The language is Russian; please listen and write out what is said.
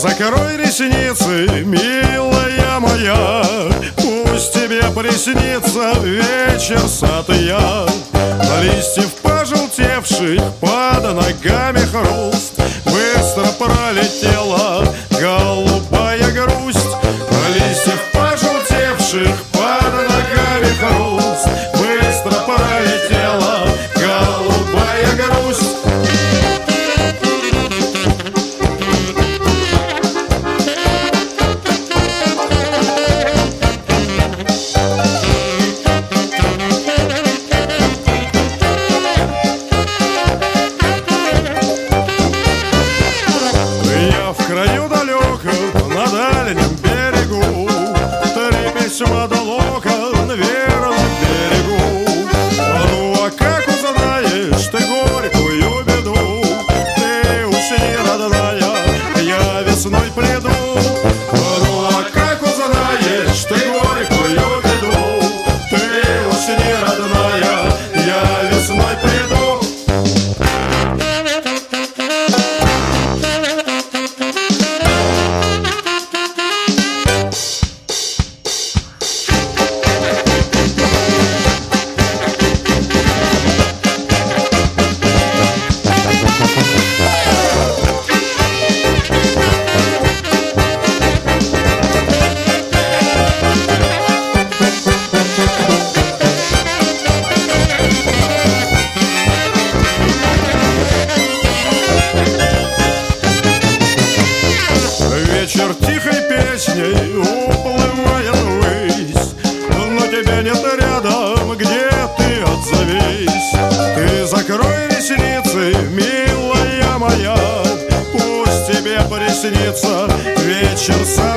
закрой ресницы, милая моя, пусть тебе приснится вечер сад я. На листьев пожелтевших под ногами хруст, быстро пролетела голубая грусть. На листьев пожелтевших под ногами хруст, быстро пролетела голубая грусть. В краю далеком, на дальнем берегу, три письма долога на верном берегу. Ну а как узнаешь ты горькую беду, ты усни, родная, я весной приду. Ну а как узнаешь ты горькую беду, ты усни, родная, я весной приду. Вечер тихой песней уплывает ввысь, но тебя нет рядом, где ты отзовись. Ты закрой ресницы, милая моя, пусть тебе приснится вечер сад.